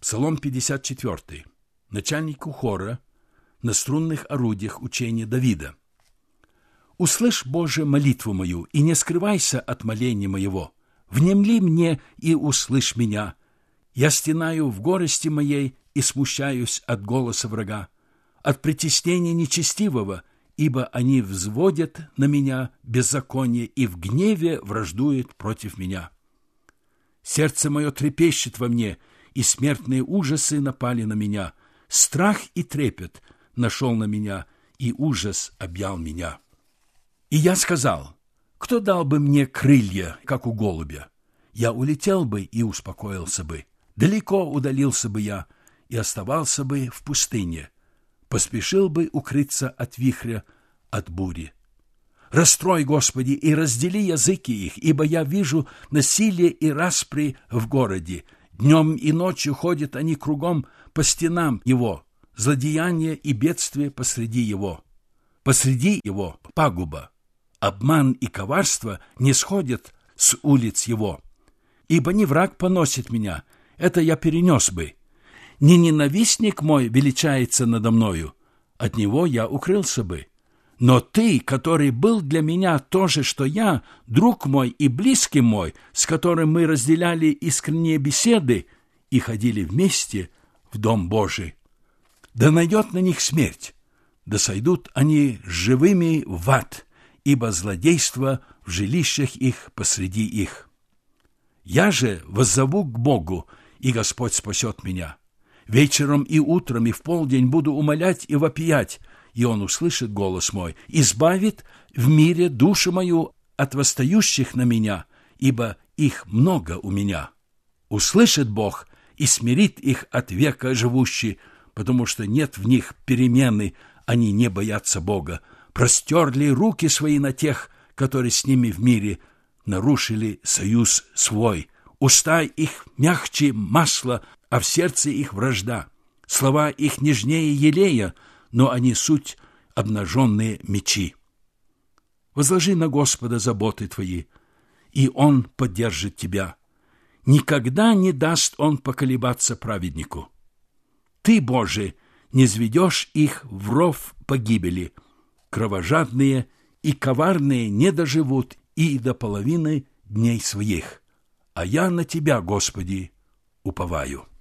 Псалом 54. Начальнику хора на струнных орудиях учения Давида. «Услышь, Боже, молитву мою, и не скрывайся от моления моего. Внемли мне и услышь меня. Я стенаю в горести моей и смущаюсь от голоса врага, от притеснения нечестивого, ибо они взводят на меня беззаконие и в гневе враждуют против меня. Сердце мое трепещет во мне, и смертные ужасы напали на меня. Страх и трепет нашел на меня, и ужас объял меня. И я сказал: кто дал бы мне крылья, как у голубя? Я улетел бы и успокоился бы. Далеко удалился бы я и оставался бы в пустыне. Поспешил бы укрыться от вихря, от бури. Расстрой, Господи, и раздели языки их, ибо я вижу насилие и распри в городе. Днем и ночью ходят они кругом по стенам его, злодеяние и бедствие посреди его. Посреди его пагуба. Обман и коварство не сходят с улиц его. Ибо не враг поносит меня, это я перенес бы. Не ненавистник мой величается надо мною, от него я укрылся бы. Но ты, который был для меня то же, что я, друг мой и близкий мой, с которым мы разделяли искренние беседы и ходили вместе в Дом Божий, да найдет на них смерть, да сойдут они живыми в ад, ибо злодейство в жилищах их посреди их. Я же воззову к Богу, и Господь спасет меня. Вечером и утром и в полдень буду умолять и вопиять, и Он услышит голос мой, избавит в мире душу мою от восстающих на меня, ибо их много у меня. Услышит Бог и смирит их от века живущий, потому что нет в них перемены, они не боятся Бога. Простерли руки свои на тех, которые с ними в мире нарушили союз свой. Уста их мягче масла, а в сердце их вражда. Слова их нежнее елея, но они суть обнаженные мечи. Возложи на Господа заботы твои, и Он поддержит тебя. Никогда не даст Он поколебаться праведнику. Ты, Боже, не низведешь их в ров погибели. Кровожадные и коварные не доживут и до половины дней своих. А я на Тебя, Господи, уповаю.